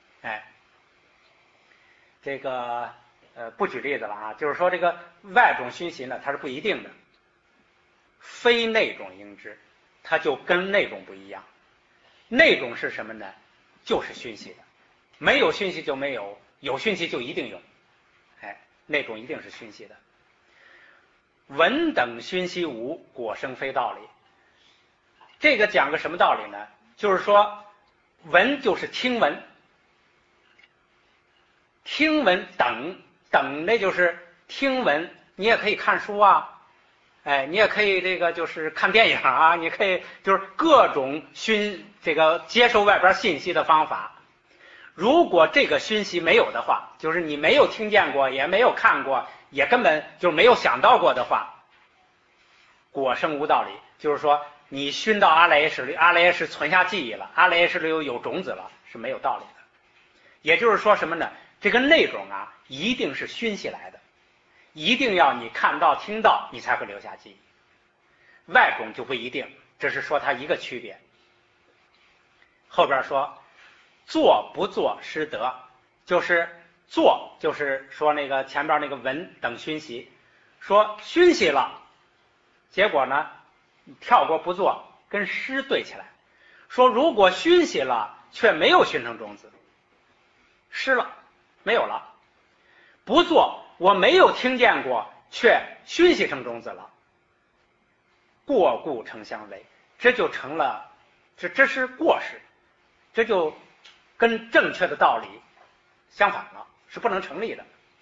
这个不举例子了啊，就是说这个外种熏习呢，它是不一定的。非内种应知，它就跟内种不一样。内种是什么呢？就是熏习的，没有熏习就没有，有熏习就一定有。内种一定是熏习的。闻等熏习无，果生非道理。这个讲个什么道理呢？就是说，闻就是听闻，听闻等那就是听闻，你也可以看书啊，你也可以这个就是看电影啊，你可以就是各种这个接收外边信息的方法。如果这个熏习没有的话，就是你没有听见过，也没有看过，也根本就没有想到过的话，果生无道理。就是说你熏到阿赖耶识里，阿赖耶识存下记忆了，阿赖耶识里有种子了，是没有道理的。也就是说什么呢？这个内种啊，一定是熏习来的，一定要你看到听到，你才会留下记忆。外种就不一定，这是说它一个区别。后边说做不做失德，就是做就是说那个前边那个闻等熏习，说熏习了，结果呢跳过不做，跟失对起来，说如果熏习了却没有熏成种子，失了，没有了。不做，我没有听见过，却熏习成种子了，过故成相违，这就成了，这是过失，这就跟正确的道理相反了，是不能成立的。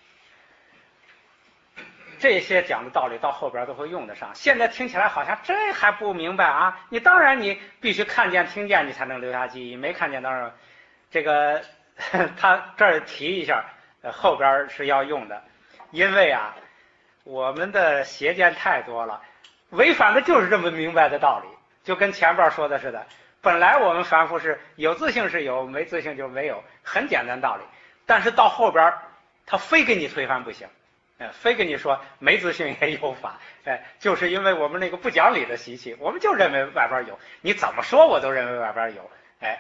这些讲的道理到后边都会用得上。现在听起来好像这还不明白啊？你当然你必须看见听见，你才能留下记忆，没看见当然这个他这儿提一下，后边是要用的。因为啊，我们的邪见太多了，违反的就是这么明白的道理，就跟前边说的似的。本来我们凡夫是有自性是有，没自性就没有，很简单道理。但是到后边他非给你推翻不行，非跟你说没自性也有法，就是因为我们那个不讲理的习气，我们就认为外边有，你怎么说我都认为外边有。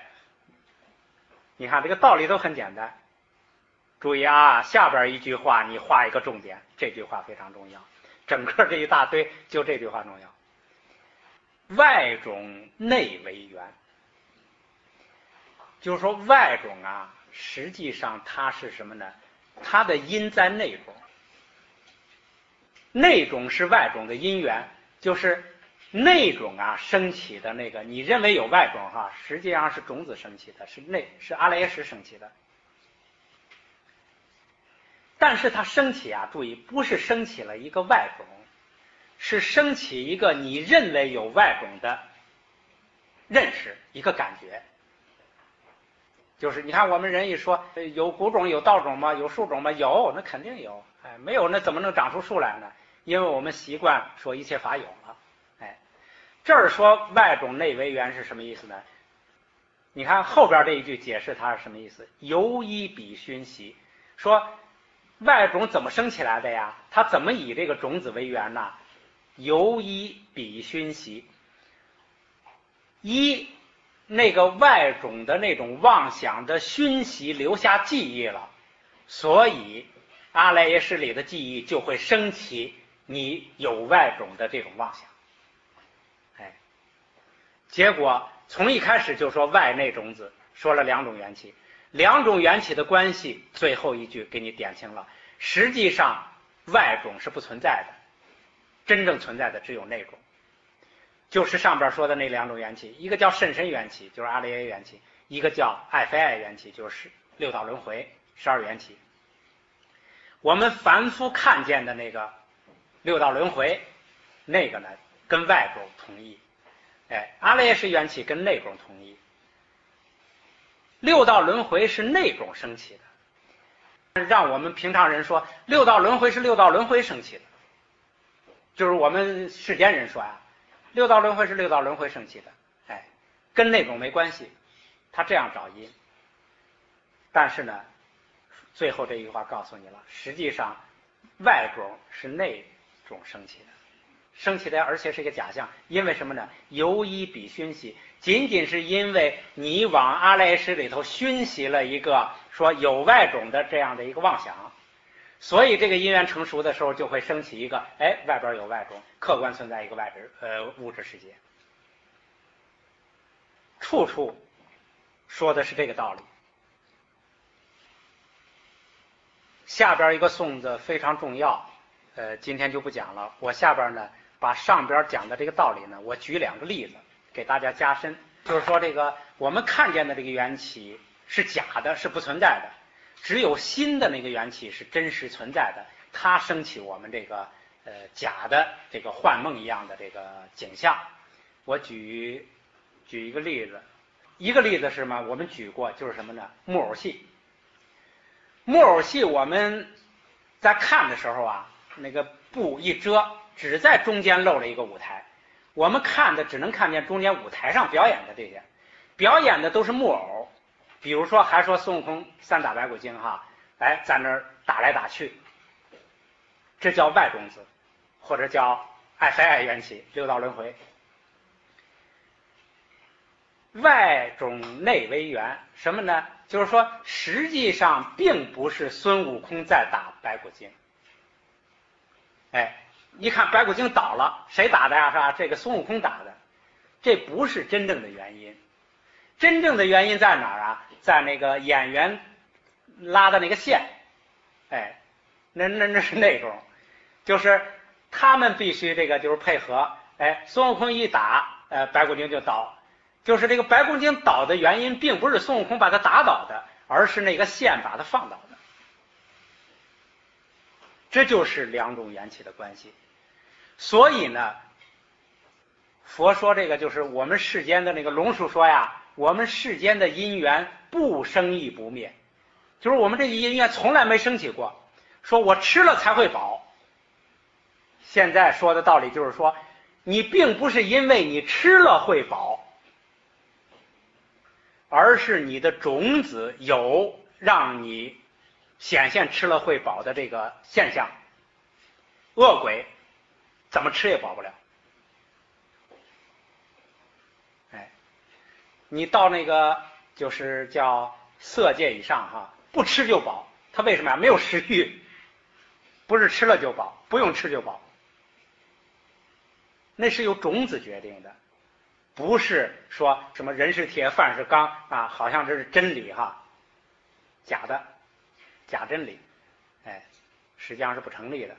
你看这个道理都很简单。注意啊，下边一句话你画一个重点，这句话非常重要，整个这一大堆就这句话重要。外种内为缘，就是说外种啊，实际上它是什么呢？它的因在内种，内种是外种的因缘，就是内种啊升起的那个，你认为有外种哈，实际上是种子升起的，是阿赖耶识升起的。但是它升起啊，注意不是升起了一个外种， 是升起一个你认为有外种的认识，一个感觉。就是你看我们人一说有谷种有稻种吗？有树种吗？有，那肯定有。哎，没有那怎么能长出树来呢？因为我们习惯说一切法有了。哎，这儿说外种内为源是什么意思呢？你看后边这一句解释它是什么意思？由依彼熏习，说外种怎么生起来的呀？它怎么以这个种子为源呢？由依彼熏习，依那个外种的那种妄想的熏习留下记忆了，所以阿赖耶识里的记忆就会升起你有外种的这种妄想。哎，结果从一开始就说外内种子，说了两种缘起，两种缘起的关系，最后一句给你点清了。实际上外种是不存在的，真正存在的只有内种，就是上边说的那两种缘起，一个叫甚深缘起，就是阿赖耶缘起，一个叫爱非爱缘起，就是六道轮回12缘起。我们凡夫看见的那个六道轮回，那个呢跟外种同义，哎，阿赖耶识缘起跟内种同义。六道轮回是内种升起的，让我们平常人说六道轮回是六道轮回升起的，就是我们世间人说啊，六道轮回是六道轮回升起的，哎，跟内种没关系，他这样找因。但是呢，最后这句话告诉你了，实际上外种是内种升起的，升起的而且是一个假象。因为什么呢？由依彼熏习，仅仅是因为你往阿赖耶识里头熏习了一个说有外种的这样的一个妄想，所以这个因缘成熟的时候就会升起一个，哎，外边有外种，客观存在一个物质世界。处处说的是这个道理。下边一个颂子非常重要，今天就不讲了。我下边呢，把上边讲的这个道理呢，我举两个例子给大家加深。就是说，这个我们看见的这个缘起是假的，是不存在的，只有心的那个缘起是真实存在的，它升起我们这个假的这个幻梦一样的这个景象。我举一个例子，一个例子是什么？我们举过，就是什么呢？木偶戏。木偶戏我们在看的时候啊，那个布一遮，只在中间露了一个舞台，我们看的只能看见中间舞台上表演的这些，表演的都是木偶。比如说还说孙悟空3打白骨精哈，哎，在那儿打来打去，这叫外种子，或者叫爱非爱缘起，六道轮回。外种内为缘，什么呢？就是说实际上并不是孙悟空在打白骨精。哎，一看白骨精倒了，谁打的呀？是吧？这个孙悟空打的，这不是真正的原因。真正的原因在哪儿啊？在那个演员拉的那个线，哎，那是那种，就是他们必须这个就是配合，哎，孙悟空一打，白骨精就倒。就是这个白骨精倒的原因，并不是孙悟空把他打倒的，而是那个线把他放倒的。这就是两种缘起的关系。所以呢，佛说这个就是我们世间的那个龙树说呀，我们世间的因缘不生亦不灭，就是我们这个因缘从来没升起过。说我吃了才会饱，现在说的道理就是说，你并不是因为你吃了会饱，而是你的种子有让你显现吃了会饱的这个现象。恶鬼怎么吃也饱不了。哎，你到那个就是叫色界以上哈，不吃就饱。他为什么呀？没有食欲，不是吃了就饱，不用吃就饱。那是由种子决定的，不是说什么人是铁饭是钢啊，好像这是真理哈，假的，假真理，哎，实际上是不成立的。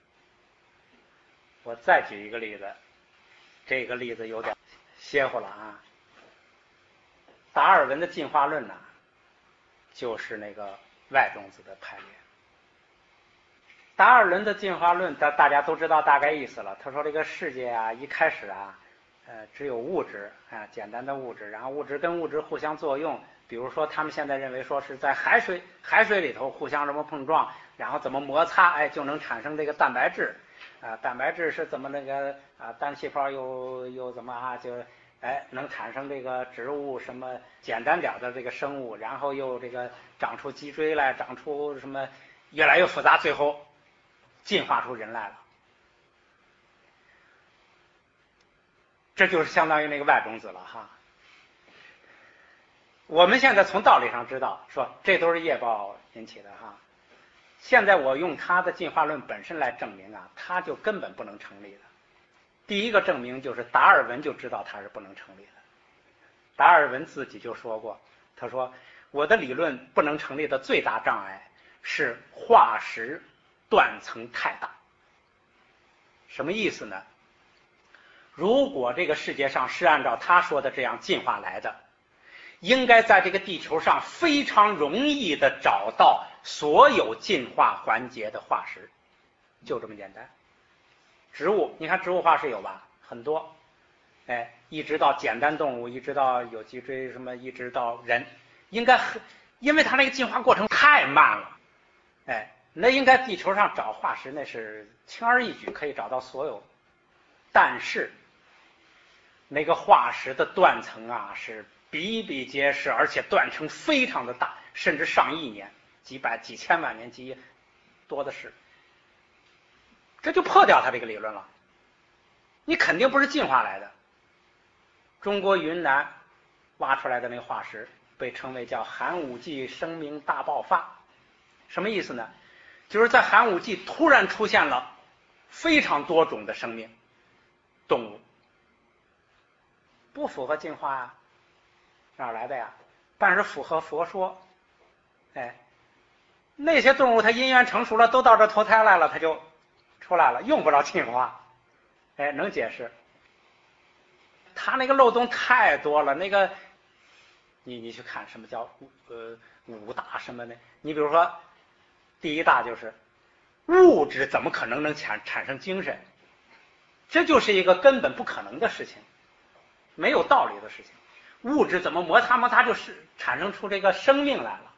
我再举一个例子，这个例子有点邪乎了啊。达尔文的进化论呢，就是那个外种子的排列。 达尔文的进化论，大家都知道大概意思了。他说这个世界啊，一开始啊，只有物质啊，简单的物质，然后物质跟物质互相作用。比如说，他们现在认为说是在海水里头互相这么碰撞，然后怎么摩擦，哎，就能产生这个蛋白质。蛋白质是怎么那个单细胞又怎么就能产生这个植物什么简单点的这个生物，然后又这个长出脊椎来，长出什么越来越复杂，最后进化出人来了。这就是相当于那个外种子了哈。我们现在从道理上知道说这都是业报引起的哈。现在我用他的进化论本身来证明他就根本不能成立的。第一个证明就是达尔文就知道他是不能成立的。达尔文自己就说过，他说我的理论不能成立的最大障碍是化石断层太大。什么意思呢？如果这个世界上是按照他说的这样进化来的，应该在这个地球上非常容易的找到所有进化环节的化石，就这么简单。植物，你看植物化石有吧？很多，一直到简单动物，一直到有脊椎什么，一直到人，应该因为它那个进化过程太慢了，那应该地球上找化石那是轻而易举可以找到所有，但是那个化石的断层是比比皆是，而且断层非常的大，甚至上亿年、几百、几千万年、多的是，这就破掉他这个理论了。你肯定不是进化来的。中国云南挖出来的那个化石被称为叫寒武纪生命大爆发，什么意思呢？就是在寒武纪突然出现了非常多种的生命动物，不符合进化哪来的呀？但是符合佛说，那些动物它因缘成熟了，都到这投胎来了，它就出来了，用不着进化，能解释。它那个漏洞太多了，那个你去看什么叫五大什么的，你比如说第一大就是物质怎么可能能产生精神，这就是一个根本不可能的事情，没有道理的事情。物质怎么摩擦就是产生出这个生命来了，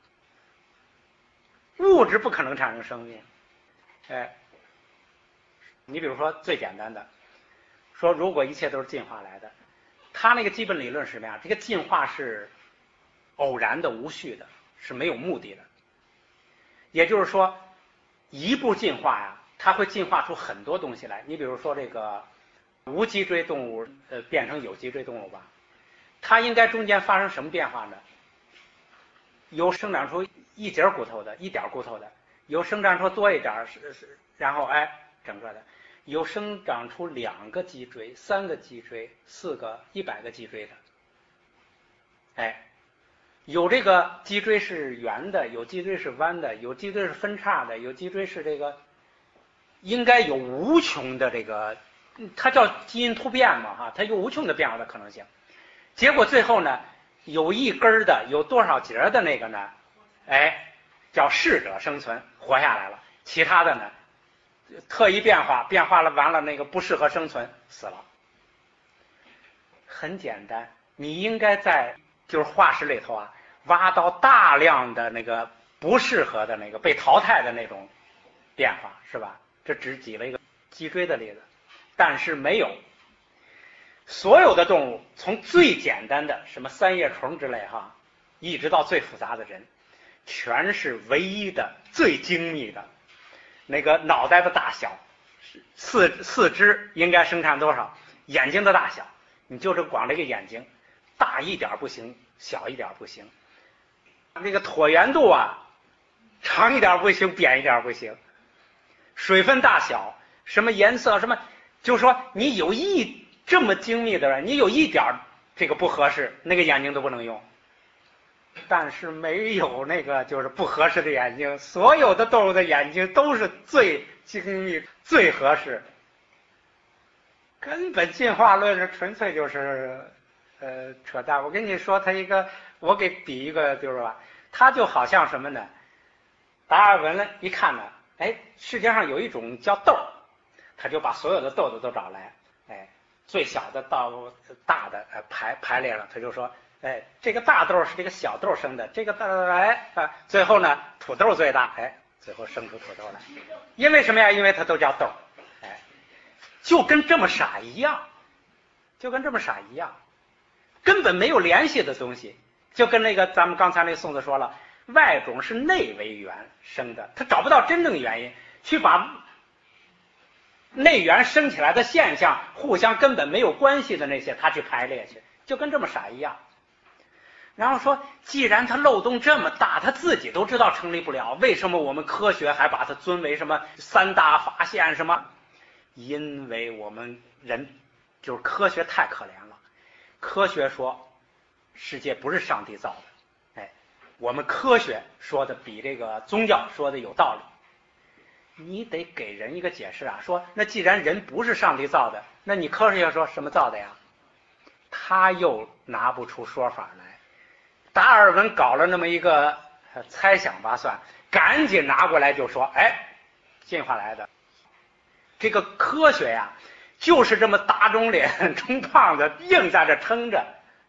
物质不可能产生生命。你比如说最简单的说，如果一切都是进化来的，他那个基本理论是什么呀？这个进化是偶然的、无序的，是没有目的的。也就是说，一步进化它会进化出很多东西来。你比如说这个无脊椎动物变成有脊椎动物吧，它应该中间发生什么变化呢？有生长出一节骨头的，一点骨头的，有生长出多一点，然后整个的，有生长出2个脊椎、3个脊椎、4个、100个脊椎的，有这个脊椎是圆的，有脊椎是弯的，有脊椎是分叉的，有脊椎是这个，应该有无穷的这个，它叫基因突变嘛它有无穷的变化的可能性。结果最后呢，有一根的，有多少节的那个呢，叫适者生存，活下来了。其他的呢，特异变化了，完了那个不适合生存，死了。很简单，你应该在就是化石里头挖到大量的那个不适合的那个被淘汰的那种变化，是吧？这只举了一个脊椎的例子，但是没有。所有的动物从最简单的什么三叶虫之类一直到最复杂的人，全是唯一的最精密的那个脑袋的大小，四肢应该生产多少，眼睛的大小，你就光这个眼睛大一点不行，小一点不行，那个椭圆度长一点不行，扁一点不行，水分大小，什么颜色，什么，就是说你有这么精密的人，你有一点这个不合适，那个眼睛都不能用。但是没有那个就是不合适的眼睛，所有的动物的眼睛都是最精密、最合适。根本进化论是纯粹就是扯淡。我跟你说，我给比一个，就是吧，它就好像什么呢？达尔文一看呢， 世界上有一种叫豆，他就把所有的豆子都找来，最小的到大的排列了，他就说，这个大豆是这个小豆生的，这个最后呢土豆最大，最后生出土豆来。因为什么呀？因为它都叫豆，就跟这么傻一样，根本没有联系的东西，就跟那个咱们刚才那宋子说了，外种是内为源生的，他找不到真正原因，去把内源生起来的现象互相根本没有关系的那些他去排列去，就跟这么傻一样。然后说，既然它漏洞这么大，他自己都知道成立不了，为什么我们科学还把它尊为什么三大发现什么？因为我们人就是科学太可怜了，科学说世界不是上帝造的，我们科学说的比这个宗教说的有道理。你得给人一个解释啊，说那既然人不是上帝造的，那你科学说什么造的呀？他又拿不出说法来。达尔文搞了那么一个猜想吧算，赶紧拿过来就说，进化来的。这个科学呀，就是这么打肿脸充胖子，硬在这撑着，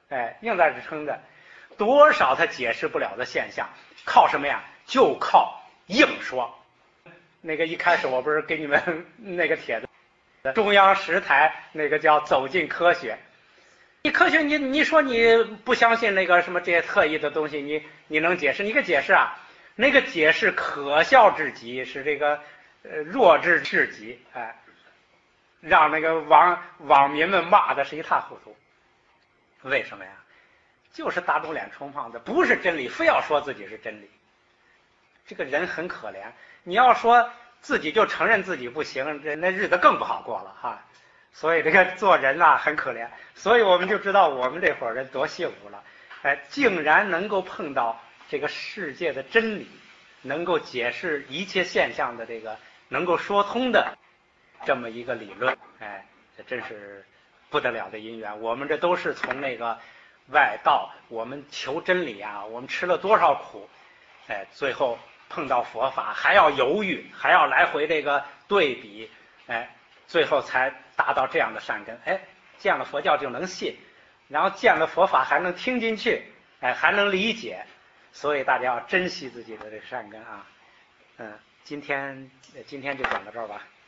多少他解释不了的现象，靠什么呀？就靠硬说。那个一开始我不是给你们那个帖子，中央10台那个叫走进科学。你科学你说你不相信那个什么这些特异的东西，你能解释？你给解释啊？那个解释可笑至极，是这个弱智至极，让那个网民们骂的是一塌糊涂。为什么呀？就是打肿脸充胖子，不是真理，非要说自己是真理。这个人很可怜，你要说自己就承认自己不行，那日子更不好过了哈。所以这个做人啊很可怜，所以我们就知道我们这伙人多幸福了，竟然能够碰到这个世界的真理，能够解释一切现象的这个能够说通的这么一个理论，这真是不得了的因缘。我们这都是从那个外道，我们求真理啊，我们吃了多少苦，最后碰到佛法还要犹豫，还要来回这个对比，最后才达到这样的善根。见了佛教就能信，然后见了佛法还能听进去，还能理解。所以大家要珍惜自己的这个善根啊。今天就讲到这儿吧。